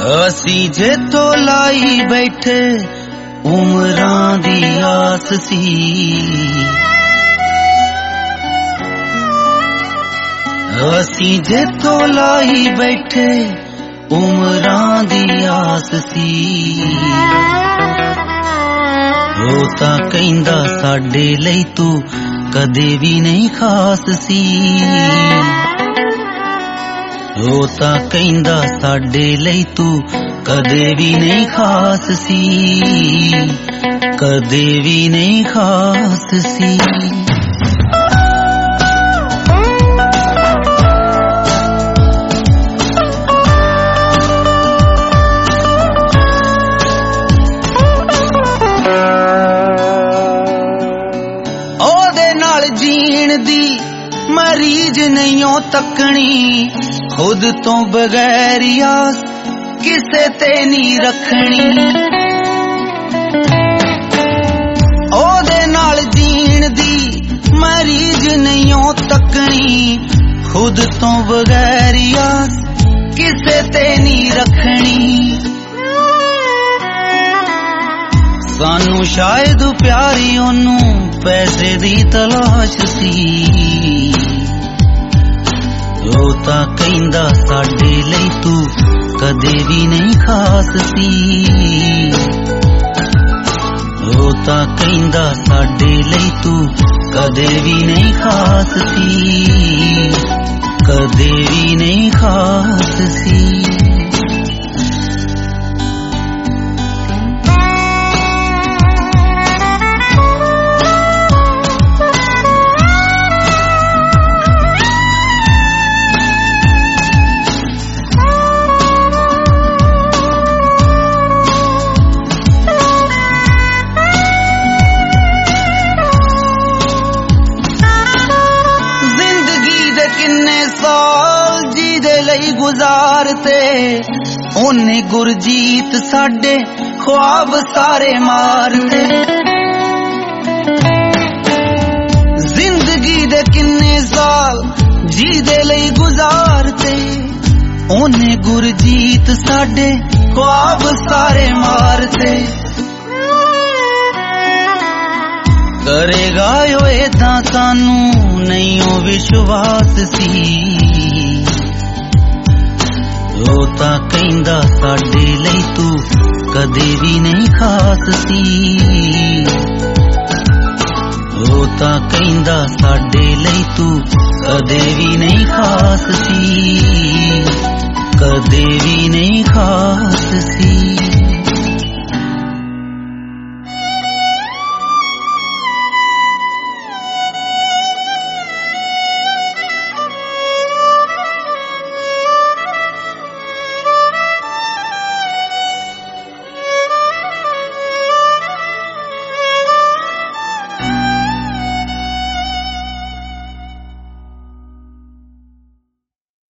असी जेतो लाई बैठे उमरां दी आस सी, असी जेतो लाई बैठे उमरां दी आस सी। ओ तां कहंदा साडे लई तू कदे भी नहीं खास सी, ओ तां कहंदा साडे लई तू कदे भी नहीं खास सी, कदे भी नहीं खास सी। ओदे नाल जीण दी मरीज नहीं ओ तकनी, खुद तो बगैर आस किसे ते नहीं रखनी। ओदे नाल जीण दी मरीज नहीं ओ तकनी, खुद तो बगैर आस किसे ते नहीं रखनी। सानू शायद प्यारी ओनू पैसे दी तलाश सी, ओ तां कहंदा साडे लई तू कदे भी नहीं खास सी, ओ तां कहंदा साडे लई तू कदे भी नहीं खास सी, कदे भी नहीं खास सी। गुजारते ओने गुरजीत साडे ख्वाब सारे मारते, जिंदगी दे किन्ने साल जी दे लई गुजारते, ओने गुरजीत साडे ख्वाब सारे मारते। करेगा यो एदां सानू नहीं ओ विश्वास सी, ओ तां कहंदा साडे लई तू कदे भी नहीं खास सी, ओ तां कहंदा साडे लई तू कदे भी नहीं खास सी, कदे भी नहीं खास सी।